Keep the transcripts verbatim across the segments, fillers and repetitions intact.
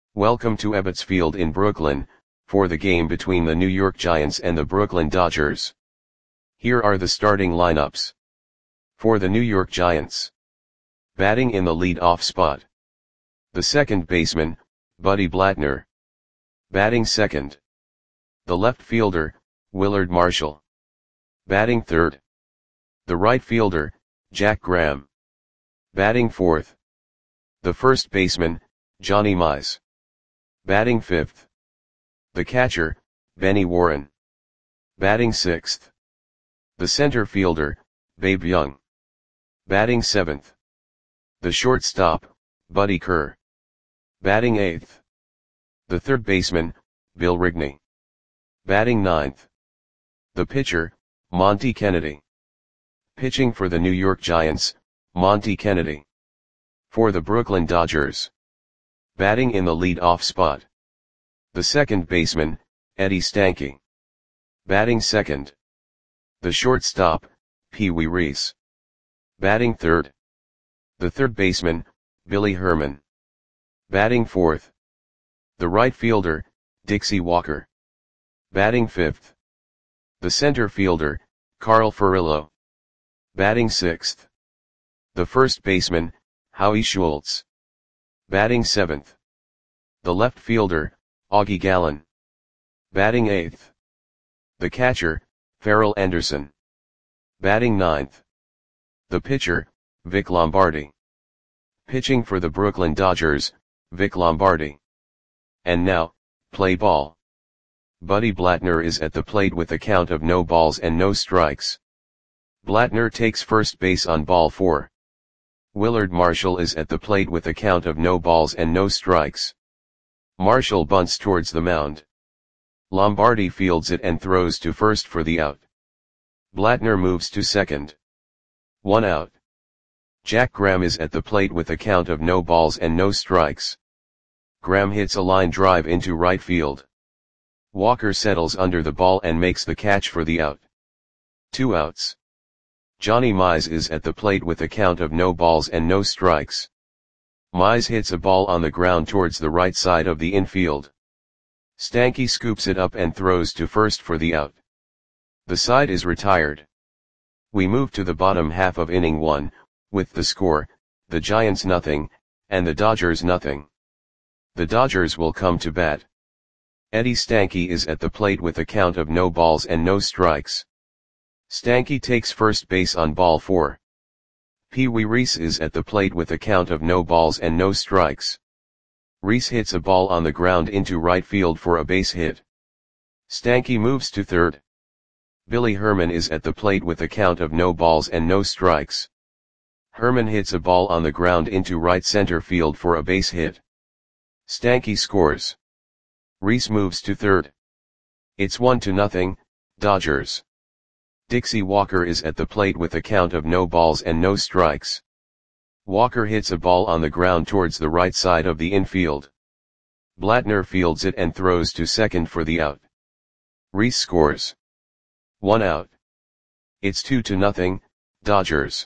Welcome to Ebbets Field in Brooklyn, for the game between the New York Giants and the Brooklyn Dodgers. Here are the starting lineups. For the New York Giants. Batting in the lead-off spot. The second baseman, Buddy Blattner. Batting second. The left fielder, Willard Marshall. Batting third. The right fielder, Jack Graham. Batting fourth. The first baseman, Johnny Mize. Batting fifth. The catcher, Benny Warren. Batting sixth. The center fielder, Babe Young. Batting seventh. The shortstop, Buddy Kerr. Batting eighth. The third baseman, Bill Rigney. Batting ninth. The pitcher, Monty Kennedy. Pitching for the New York Giants, Monty Kennedy. For the Brooklyn Dodgers. Batting in the lead-off spot. The second baseman, Eddie Stanky. Batting second. The shortstop, Pee Wee Reese. Batting third. The third baseman, Billy Herman. Batting fourth. The right fielder, Dixie Walker. Batting fifth. The center fielder, Carl Furillo. Batting sixth. The first baseman, Howie Schultz. Batting seventh. The left fielder, Augie Gallen. Batting eighth. The catcher, Farrell Anderson. Batting ninth. The pitcher, Vic Lombardi. Pitching for the Brooklyn Dodgers, Vic Lombardi. And now, play ball. Buddy Blattner is at the plate with a count of no balls and no strikes. Blattner takes first base on ball four. Willard Marshall is at the plate with a count of no balls and no strikes. Marshall bunts towards the mound. Lombardi fields it and throws to first for the out. Blattner moves to second. One out. Jack Graham is at the plate with a count of no balls and no strikes. Graham hits a line drive into right field. Walker settles under the ball and makes the catch for the out. Two outs. Johnny Mize is at the plate with a count of no balls and no strikes. Mize hits a ball on the ground towards the right side of the infield. Stanky scoops it up and throws to first for the out. The side is retired. We move to the bottom half of inning one, with the score, the Giants nothing, and the Dodgers nothing. The Dodgers will come to bat. Eddie Stanky is at the plate with a count of no balls and no strikes. Stanky takes first base on ball four. Pee Wee Reese is at the plate with a count of no balls and no strikes. Reese hits a ball on the ground into right field for a base hit. Stanky moves to third. Billy Herman is at the plate with a count of no balls and no strikes. Herman hits a ball on the ground into right center field for a base hit. Stanky scores. Reese moves to third. It's one to nothing, Dodgers. Dixie Walker is at the plate with a count of no balls and no strikes. Walker hits a ball on the ground towards the right side of the infield. Blattner fields it and throws to second for the out. Reese scores. One out. It's two to nothing, Dodgers.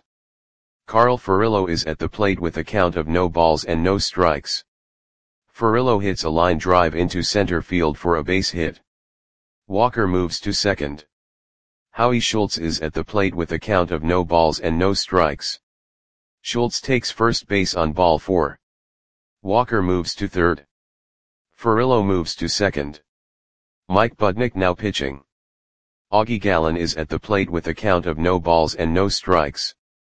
Carl Furillo is at the plate with a count of no balls and no strikes. Furillo hits a line drive into center field for a base hit. Walker moves to second. Howie Schultz is at the plate with a count of no balls and no strikes. Schultz takes first base on ball four. Walker moves to third. Furillo moves to second. Mike Budnick now pitching. Augie Gallen is at the plate with a count of no balls and no strikes.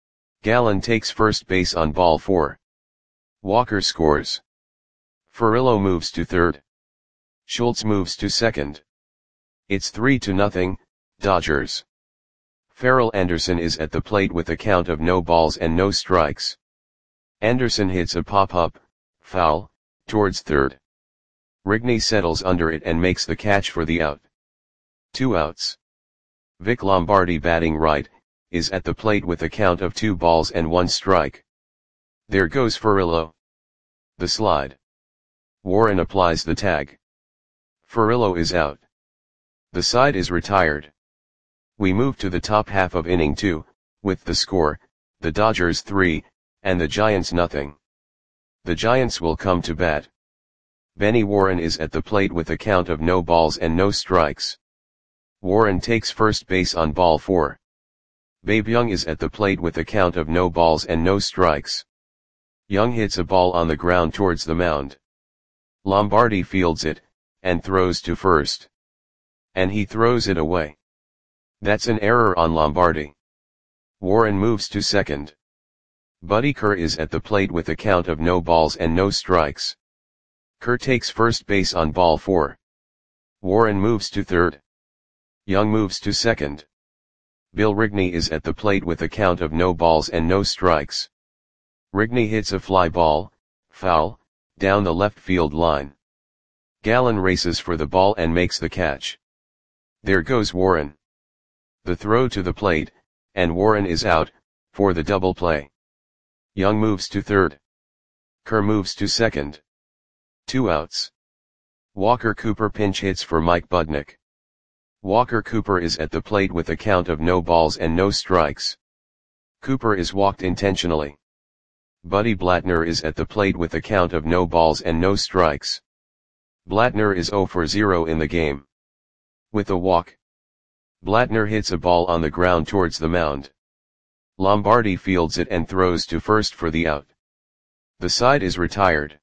Gallen takes first base on ball four. Walker scores. Furillo moves to third. Schultz moves to second. It's three to nothing, Dodgers. Farrell Anderson is at the plate with a count of no balls and no strikes. Anderson hits a pop-up, foul, towards third. Rigney settles under it and makes the catch for the out. Two outs. Vic Lombardi batting right, is at the plate with a count of two balls and one strike. There goes Furillo. The slide. Warren applies the tag. Furillo is out. The side is retired. We move to the top half of inning two, with the score, the Dodgers three, and the Giants nothing. The Giants will come to bat. Benny Warren is at the plate with a count of no balls and no strikes. Warren takes first base on ball four. Babe Young is at the plate with a count of no balls and no strikes. Young hits a ball on the ground towards the mound. Lombardi fields it, and throws to first. And he throws it away. That's an error on Lombardi. Warren moves to second. Buddy Kerr is at the plate with a count of no balls and no strikes. Kerr takes first base on ball four. Warren moves to third. Young moves to second. Bill Rigney is at the plate with a count of no balls and no strikes. Rigney hits a fly ball, foul, down the left field line. Gallen races for the ball and makes the catch. There goes Warren. The throw to the plate, and Warren is out, for the double play. Young moves to third. Kerr moves to second. Two outs. Walker Cooper pinch hits for Mike Budnick. Walker Cooper is at the plate with a count of no balls and no strikes. Cooper is walked intentionally. Buddy Blattner is at the plate with a count of no balls and no strikes. Blattner is zero for zero in the game. With a walk, Blattner hits a ball on the ground towards the mound. Lombardi fields it and throws to first for the out. The side is retired.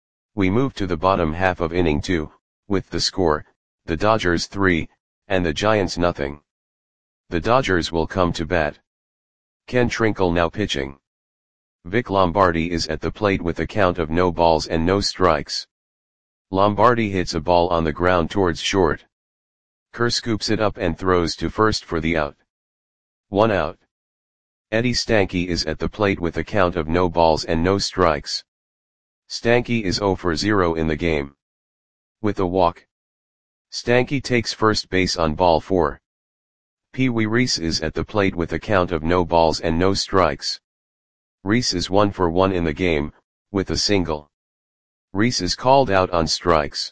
We move to the bottom half of inning two, with the score, the Dodgers three, and the Giants nothing. The Dodgers will come to bat. Ken Trinkle now pitching. Vic Lombardi is at the plate with a count of no balls and no strikes. Lombardi hits a ball on the ground towards short. Kerr scoops it up and throws to first for the out. One out. Eddie Stanky is at the plate with a count of no balls and no strikes. Stanky is zero for zero in the game. With a walk, Stanky takes first base on ball four. Pee Wee Reese is at the plate with a count of no balls and no strikes. Reese is one for one in the game, with a single. Reese is called out on strikes.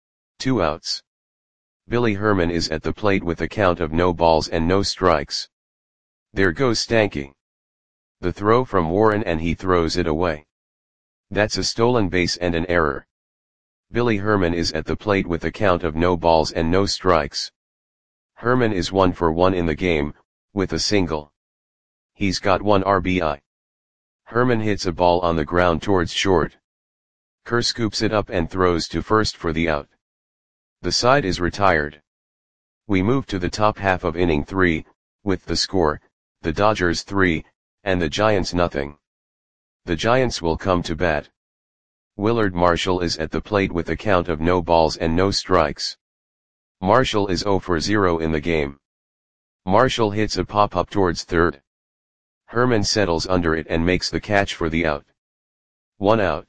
Two outs. Billy Herman is at the plate with a count of no balls and no strikes. There goes Stanky. The throw from Warren and he throws it away. That's a stolen base and an error. Billy Herman is at the plate with a count of no balls and no strikes. Herman is one for one in the game, with a single. He's got one R B I. Herman hits a ball on the ground towards short. Kerr scoops it up and throws to first for the out. The side is retired. We move to the top half of inning three, with the score, the Dodgers three, and the Giants nothing. The Giants will come to bat. Willard Marshall is at the plate with a count of no balls and no strikes. Marshall is zero for zero in the game. Marshall hits a pop-up towards third. Herman settles under it and makes the catch for the out. One out.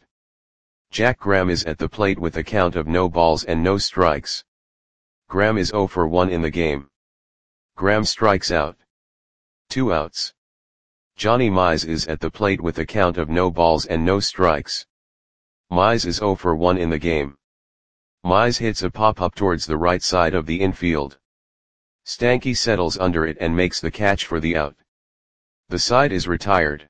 Jack Graham is at the plate with a count of no balls and no strikes. Graham is zero for one in the game. Graham strikes out. Two outs. Johnny Mize is at the plate with a count of no balls and no strikes. Mize is zero for one in the game. Mize hits a pop-up towards the right side of the infield. Stanky settles under it and makes the catch for the out. The side is retired.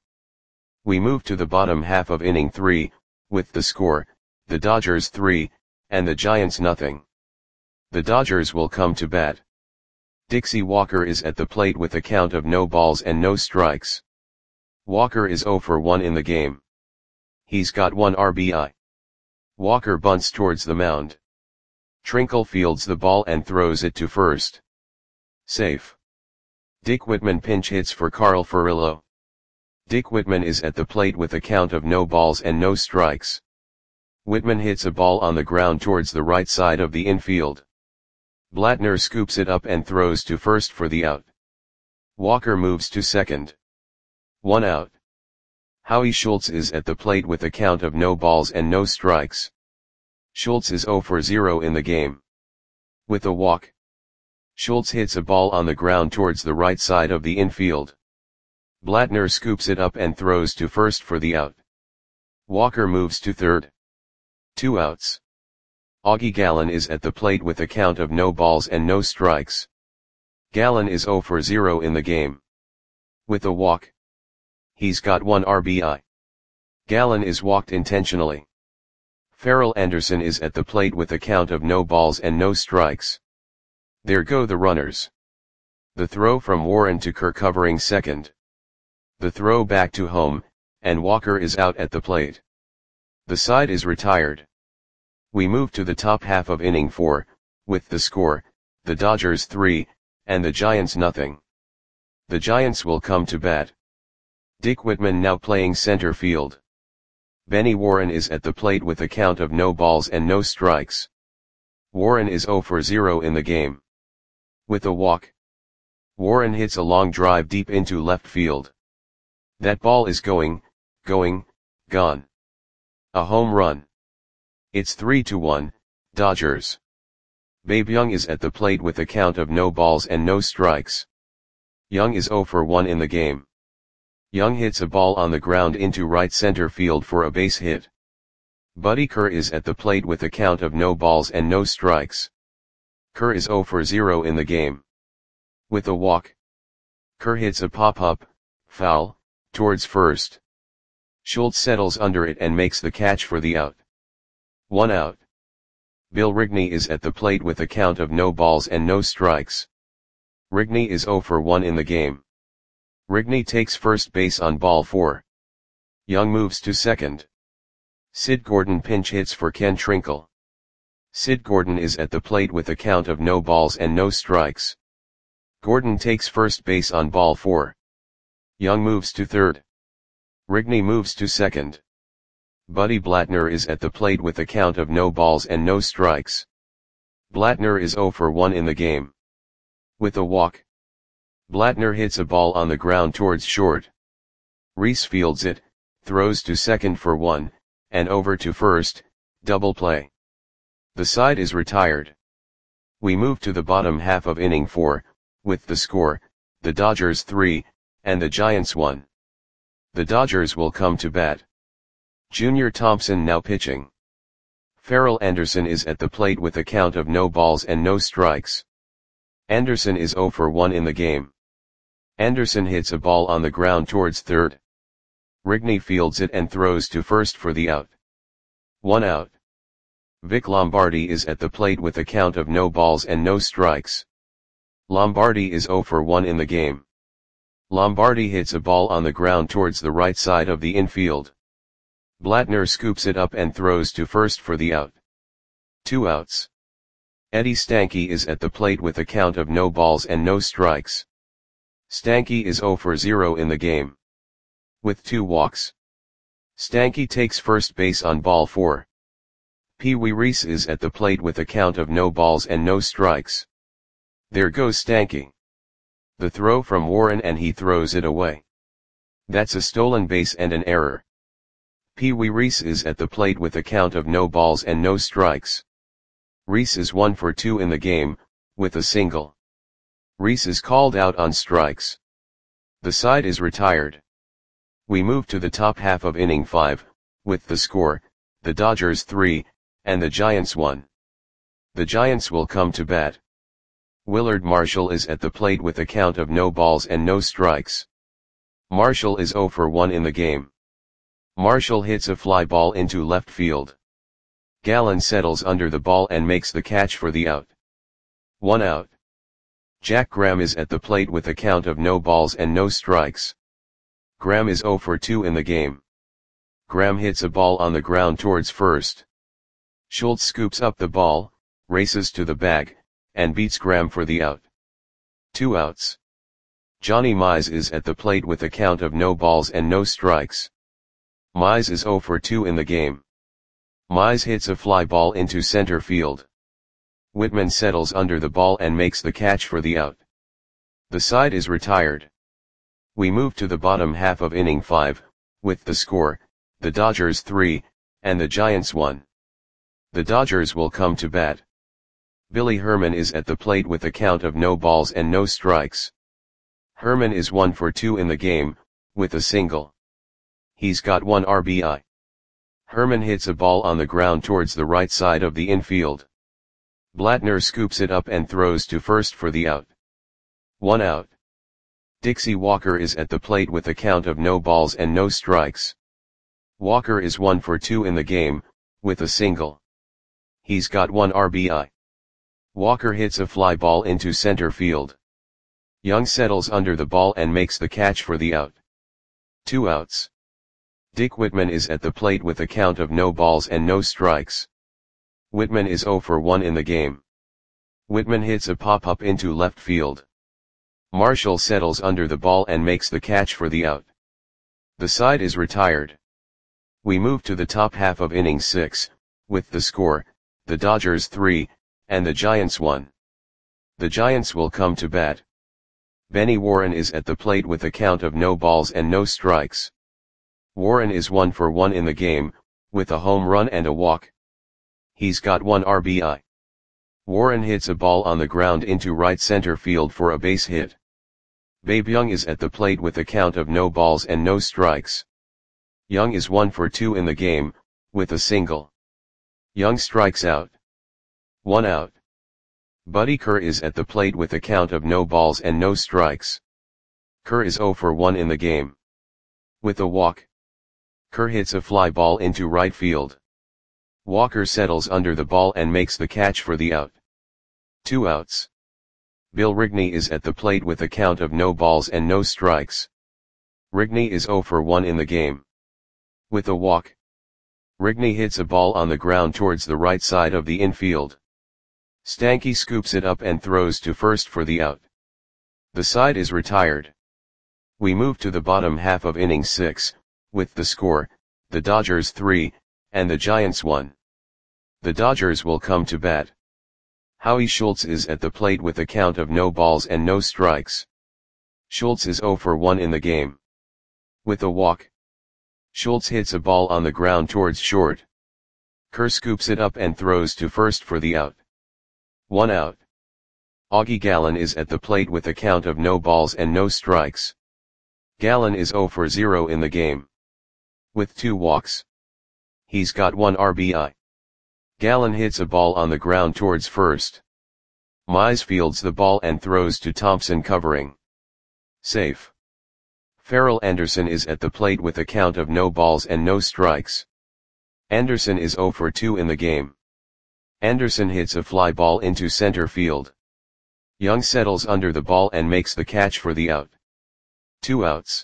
We move to the bottom half of inning three, with the score, the Dodgers three, and the Giants nothing. The Dodgers will come to bat. Dixie Walker is at the plate with a count of no balls and no strikes. Walker is zero for one in the game. He's got one R B I. Walker bunts towards the mound. Trinkle fields the ball and throws it to first. Safe. Dick Whitman pinch hits for Carl Furillo. Dick Whitman is at the plate with a count of no balls and no strikes. Whitman hits a ball on the ground towards the right side of the infield. Blattner scoops it up and throws to first for the out. Walker moves to second. One out. Howie Schultz is at the plate with a count of no balls and no strikes. Schultz is zero for zero in the game. With a walk, Schultz hits a ball on the ground towards the right side of the infield. Blattner scoops it up and throws to first for the out. Walker moves to third. Two outs. Augie Gallen is at the plate with a count of no balls and no strikes. Gallen is zero for zero in the game. With a walk, he's got one R B I. Gallen is walked intentionally. Farrell Anderson is at the plate with a count of no balls and no strikes. There go the runners. The throw from Warren to Kerr covering second. The throw back to home, and Walker is out at the plate. The side is retired. We move to the top half of inning four, with the score, the Dodgers three, and the Giants nothing. The Giants will come to bat. Dick Whitman now playing center field. Benny Warren is at the plate with a count of no balls and no strikes. Warren is oh for oh in the game. With a walk, Warren hits a long drive deep into left field. That ball is going, going, gone. A home run. It's three to one, Dodgers. Babe Young is at the plate with a count of no balls and no strikes. Young is oh for one in the game. Young hits a ball on the ground into right center field for a base hit. Buddy Kerr is at the plate with a count of no balls and no strikes. Kerr is oh for oh in the game. With a walk, Kerr hits a pop-up, foul, towards first. Schultz settles under it and makes the catch for the out. One out. Bill Rigney is at the plate with a count of no balls and no strikes. Rigney is oh for one in the game. Rigney takes first base on ball four. Young moves to second. Sid Gordon pinch hits for Ken Trinkle. Sid Gordon is at the plate with a count of no balls and no strikes. Gordon takes first base on ball four. Young moves to third. Rigney moves to second. Buddy Blattner is at the plate with a count of no balls and no strikes. Blattner is oh for one in the game. With a walk, Blattner hits a ball on the ground towards short. Reese fields it, throws to second for one, and over to first, double play. The side is retired. We move to the bottom half of inning four, with the score, the Dodgers three, and the Giants one. The Dodgers will come to bat. Junior Thompson now pitching. Farrell Anderson is at the plate with a count of no balls and no strikes. Anderson is oh for one in the game. Anderson hits a ball on the ground towards third. Rigney fields it and throws to first for the out. One out. Vic Lombardi is at the plate with a count of no balls and no strikes. Lombardi is oh for one in the game. Lombardi hits a ball on the ground towards the right side of the infield. Blattner scoops it up and throws to first for the out. Two outs. Eddie Stanky is at the plate with a count of no balls and no strikes. Stanky is oh for oh in the game. With two walks, Stanky takes first base on ball four. Pee Wee Reese is at the plate with a count of no balls and no strikes. There goes Stanky. The throw from Warren and he throws it away. That's a stolen base and an error. Pee Wee Reese is at the plate with a count of no balls and no strikes. Reese is one for two in the game, with a single. Reese is called out on strikes. The side is retired. We move to the top half of inning five, with the score, the Dodgers three, and the Giants one. The Giants will come to bat. Willard Marshall is at the plate with a count of no balls and no strikes. Marshall is oh for one in the game. Marshall hits a fly ball into left field. Gallen settles under the ball and makes the catch for the out. One out. Jack Graham is at the plate with a count of no balls and no strikes. Graham is oh for two in the game. Graham hits a ball on the ground towards first. Schultz scoops up the ball, races to the bag, and beats Graham for the out. Two outs. Johnny Mize is at the plate with a count of no balls and no strikes. Mize is oh for two in the game. Mize hits a fly ball into center field. Whitman settles under the ball and makes the catch for the out. The side is retired. We move to the bottom half of inning five, with the score, the Dodgers three, and the Giants one. The Dodgers will come to bat. Billy Herman is at the plate with a count of no balls and no strikes. Herman is one for two in the game, with a single. He's got one R B I. Herman hits a ball on the ground towards the right side of the infield. Blattner scoops it up and throws to first for the out. One out. Dixie Walker is at the plate with a count of no balls and no strikes. Walker is one for two in the game, with a single. He's got one R B I. Walker hits a fly ball into center field. Young settles under the ball and makes the catch for the out. Two outs. Dick Whitman is at the plate with a count of no balls and no strikes. Whitman is oh for one in the game. Whitman hits a pop-up into left field. Marshall settles under the ball and makes the catch for the out. The side is retired. We move to the top half of inning six, with the score, the Dodgers three, and the Giants one. The Giants will come to bat. Benny Warren is at the plate with a count of no balls and no strikes. Warren is one for one in the game, with a home run and a walk. He's got one R B I. Warren hits a ball on the ground into right center field for a base hit. Babe Young is at the plate with a count of no balls and no strikes. Young is one for two in the game, with a single. Young strikes out. One out. Buddy Kerr is at the plate with a count of no balls and no strikes. Kerr is oh for one in the game. With a walk. Kerr hits a fly ball into right field. Walker settles under the ball and makes the catch for the out. Two outs. Bill Rigney is at the plate with a count of no balls and no strikes. Rigney is oh for one in the game. With a walk. Rigney hits a ball on the ground towards the right side of the infield. Stanky scoops it up and throws to first for the out. The side is retired. We move to the bottom half of inning six, with the score, the Dodgers three, and the Giants one. The Dodgers will come to bat. Howie Schultz is at the plate with a count of no balls and no strikes. Schultz is oh for one in the game. With a walk. Schultz hits a ball on the ground towards short. Kerr scoops it up and throws to first for the out. One out. Augie Gallen is at the plate with a count of no balls and no strikes. Gallen is oh for zero in the game. With two walks. He's got one R B I. Gallen hits a ball on the ground towards first. Mize fields the ball and throws to Thompson covering. Safe. Farrell Anderson is at the plate with a count of no balls and no strikes. Anderson is oh for two in the game. Anderson hits a fly ball into center field. Young settles under the ball and makes the catch for the out. Two outs.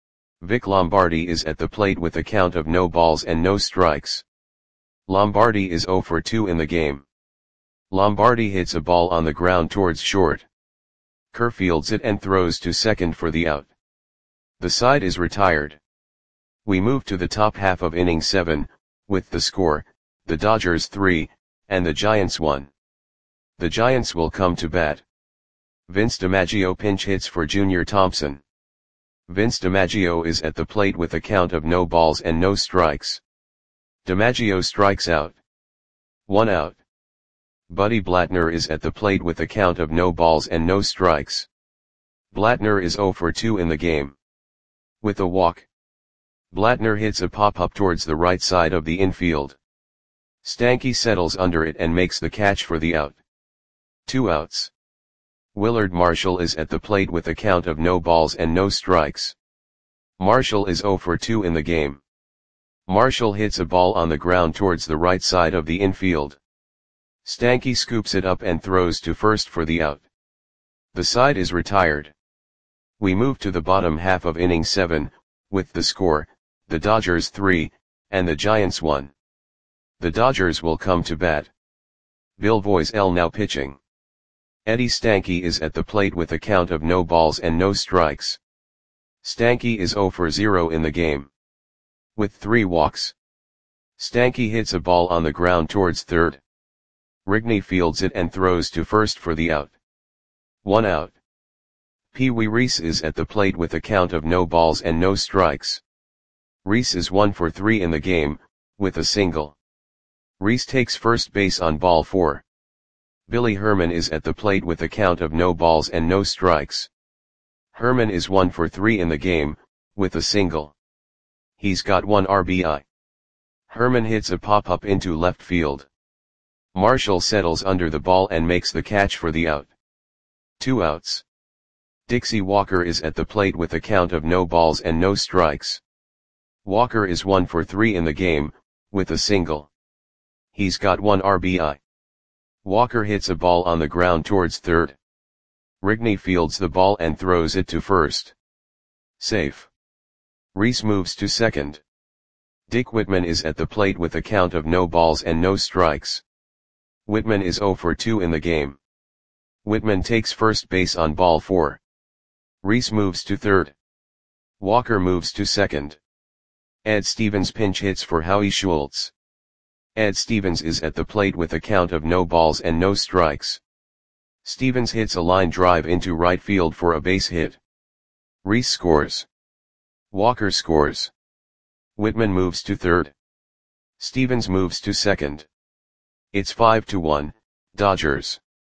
Vic Lombardi is at the plate with a count of no balls and no strikes. Lombardi is oh for two in the game. Lombardi hits a ball on the ground towards short. Kerr fields it and throws to second for the out. The side is retired. We move to the top half of inning seven, with the score, the Dodgers three, and the Giants one. The Giants will come to bat. Vince DiMaggio pinch hits for Junior Thompson. Vince DiMaggio is at the plate with a count of no balls and no strikes. DiMaggio strikes out. One out. Buddy Blattner is at the plate with a count of no balls and no strikes. Blattner is oh for two in the game. With a walk. Blattner hits a pop-up towards the right side of the infield. Stanky settles under it and makes the catch for the out. Two outs. Willard Marshall is at the plate with a count of no balls and no strikes. Marshall is oh for two in the game. Marshall hits a ball on the ground towards the right side of the infield. Stanky scoops it up and throws to first for the out. The side is retired. We move to the bottom half of inning seven, with the score, the Dodgers three, and the Giants one. The Dodgers will come to bat. Bill Voisell now pitching. Eddie Stanky is at the plate with a count of no balls and no strikes. Stanky is oh for zero in the game. With three walks. Stanky hits a ball on the ground towards third. Rigney fields it and throws to first for the out. One out. Pee Wee Reese is at the plate with a count of no balls and no strikes. Reese is one for three in the game, with a single. Reese takes first base on ball four. Billy Herman is at the plate with a count of no balls and no strikes. Herman is one for three in the game, with a single. He's got one R B I. Herman hits a pop-up into left field. Marshall settles under the ball and makes the catch for the out. Two outs. Dixie Walker is at the plate with a count of no balls and no strikes. Walker is one for three in the game, with a single. He's got one R B I. Walker hits a ball on the ground towards third. Rigney fields the ball and throws it to first. Safe. Rhys moves to second. Dick Whitman is at the plate with a count of no balls and no strikes. Whitman is zero for two in the game. Whitman takes first base on ball four. Rhys moves to third. Walker moves to second. Ed Stevens pinch hits for Howie Schultz. Ed Stevens is at the plate with a count of no balls and no strikes. Stevens hits a line drive into right field for a base hit. Rhys scores. Walker scores. Whitman moves to third. Stevens moves to second. It's five to one, Dodgers.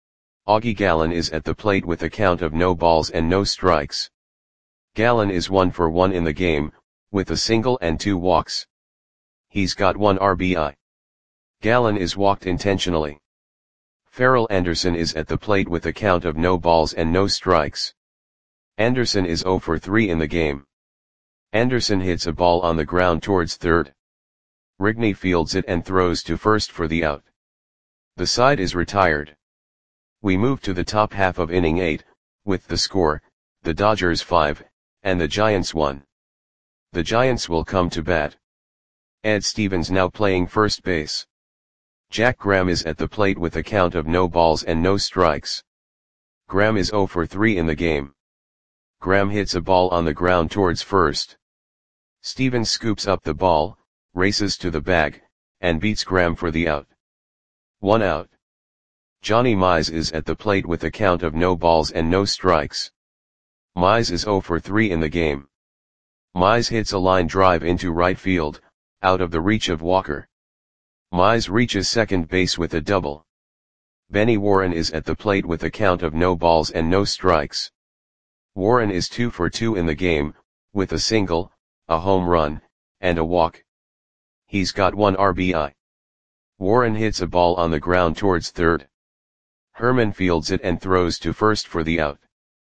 Augie Gallen is at the plate with a count of no balls and no strikes. Gallen is one for one in the game, with a single and two walks. He's got one R B I. Gallen is walked intentionally. Farrell Anderson is at the plate with a count of no balls and no strikes. Anderson is zero for three in the game. Anderson hits a ball on the ground towards third. Rigney fields it and throws to first for the out. The side is retired. We move to the top half of inning eight, with the score, the Dodgers five, and the Giants one. The Giants will come to bat. Ed Stevens now playing first base. Jack Graham is at the plate with a count of no balls and no strikes. Graham is zero for three in the game. Graham hits a ball on the ground towards first. Stevens scoops up the ball, races to the bag, and beats Graham for the out. One out. Johnny Mize is at the plate with a count of no balls and no strikes. Mize is zero for three in the game. Mize hits a line drive into right field, out of the reach of Walker. Mize reaches second base with a double. Benny Warren is at the plate with a count of no balls and no strikes. Warren is two for two in the game, with a single, a home run, and a walk. He's got one R B I. Warren hits a ball on the ground towards third. Herman fields it and throws to first for the out.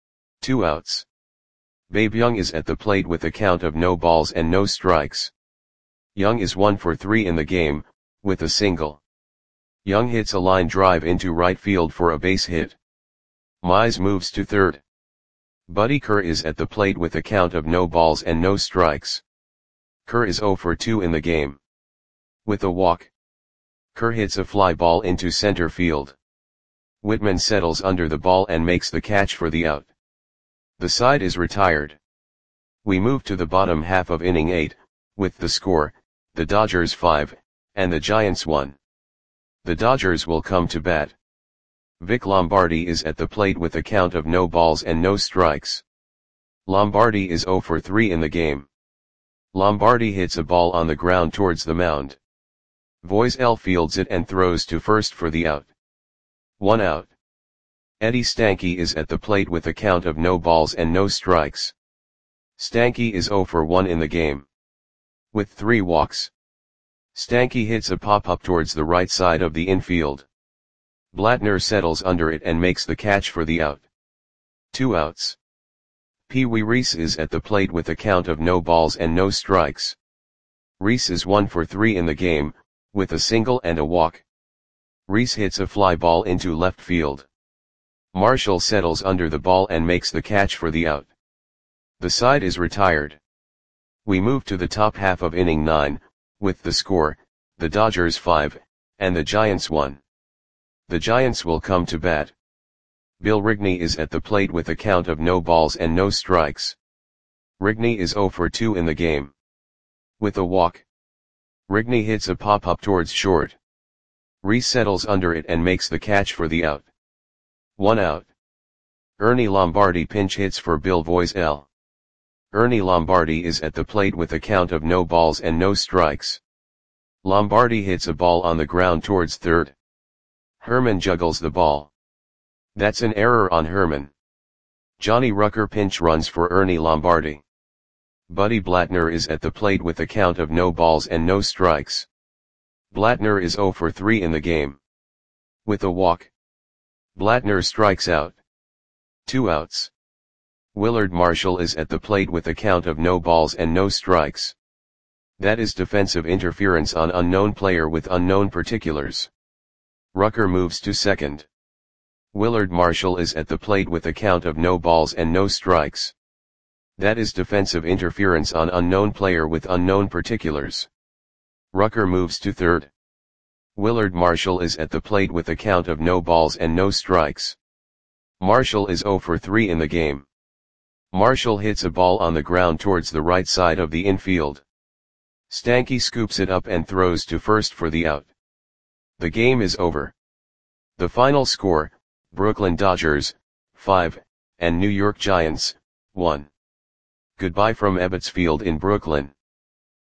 Two outs. Babe Young is at the plate with a count of no balls and no strikes. Young is one for three in the game, with a single. Young hits a line drive into right field for a base hit. Mize moves to third. Buddy Kerr is at the plate with a count of no balls and no strikes. Kerr is zero for two in the game. With a walk. Kerr hits a fly ball into center field. Whitman settles under the ball and makes the catch for the out. The side is retired. We move to the bottom half of inning eight, with the score, the Dodgers five, and the Giants one. The Dodgers will come to bat. Vic Lombardi is at the plate with a count of no balls and no strikes. Lombardi is zero for three in the game. Lombardi hits a ball on the ground towards the mound. Voisel fields it and throws to first for the out. One out. Eddie Stanky is at the plate with a count of no balls and no strikes. Stanky is zero for one in the game. With three walks. Stanky hits a pop-up towards the right side of the infield. Blattner settles under it and makes the catch for the out. Two outs. Pee Wee Reese is at the plate with a count of no balls and no strikes. Reese is one for three in the game, with a single and a walk. Reese hits a fly ball into left field. Marshall settles under the ball and makes the catch for the out. The side is retired. We move to the top half of inning nine, with the score, the Dodgers five, and the Giants one. The Giants will come to bat. Bill Rigney is at the plate with a count of no balls and no strikes. Rigney is zero for two in the game. With a walk. Rigney hits a pop-up towards short. Reese settles under it and makes the catch for the out. One out. Ernie Lombardi pinch hits for Bill Voisel. Ernie Lombardi is at the plate with a count of no balls and no strikes. Lombardi hits a ball on the ground towards third. Herman juggles the ball. That's an error on Herman. Johnny Rucker pinch runs for Ernie Lombardi. Buddy Blattner is at the plate with a count of no balls and no strikes. Blattner is zero for three in the game. With a walk. Blattner strikes out. Two outs. Willard Marshall is at the plate with a count of no balls and no strikes. That is defensive interference on unknown player with unknown particulars. Rucker moves to second. Willard Marshall is at the plate with a count of no balls and no strikes. That is defensive interference on unknown player with unknown particulars. Rucker moves to third. Willard Marshall is at the plate with a count of no balls and no strikes. Marshall is zero for three in the game. Marshall hits a ball on the ground towards the right side of the infield. Stanky scoops it up and throws to first for the out. The game is over. The final score, Brooklyn Dodgers, five, and New York Giants, one. Goodbye from Ebbets Field in Brooklyn.